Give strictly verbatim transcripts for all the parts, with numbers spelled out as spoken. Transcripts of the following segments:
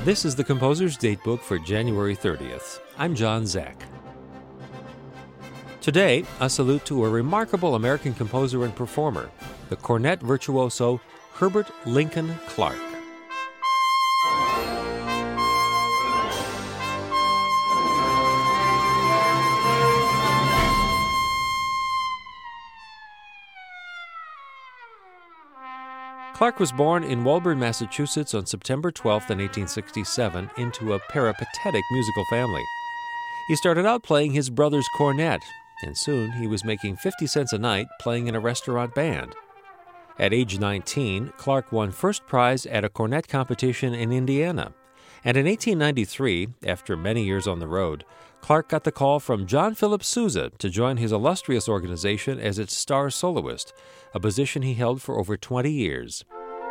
This is the Composer's Datebook for January thirtieth. I'm John Zach. Today, a salute to a remarkable American composer and performer, the cornet virtuoso Herbert Lincoln Clark. Clark was born in Woburn, Massachusetts on September twelfth, eighteen sixty-seven, into a peripatetic musical family. He started out playing his brother's cornet, and soon he was making fifty cents a night playing in a restaurant band. At age nineteen, Clark won first prize at a cornet competition in Indiana. And in eighteen ninety-three, after many years on the road, Clark got the call from John Philip Sousa to join his illustrious organization as its star soloist, a position he held for over twenty years.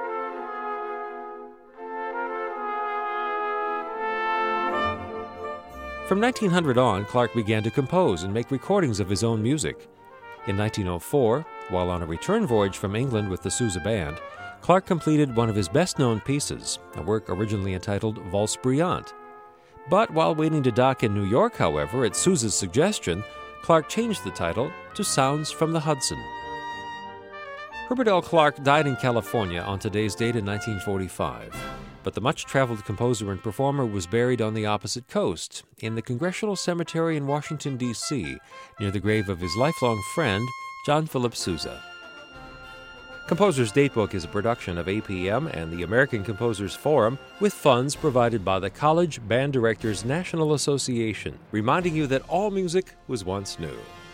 From nineteen hundred on, Clark began to compose and make recordings of his own music. In nineteen oh four, while on a return voyage from England with the Sousa Band, Clark completed one of his best-known pieces, a work originally entitled Valse Bruyante. But while waiting to dock in New York, however, at Sousa's suggestion, Clark changed the title to Sounds from the Hudson. Herbert L. Clark died in California on today's date in nineteen forty-five, but the much-traveled composer and performer was buried on the opposite coast, in the Congressional Cemetery in Washington, D C, near the grave of his lifelong friend, John Philip Sousa. Composer's Datebook is a production of A P M and the American Composers Forum, with funds provided by the College Band Directors National Association, reminding you that all music was once new.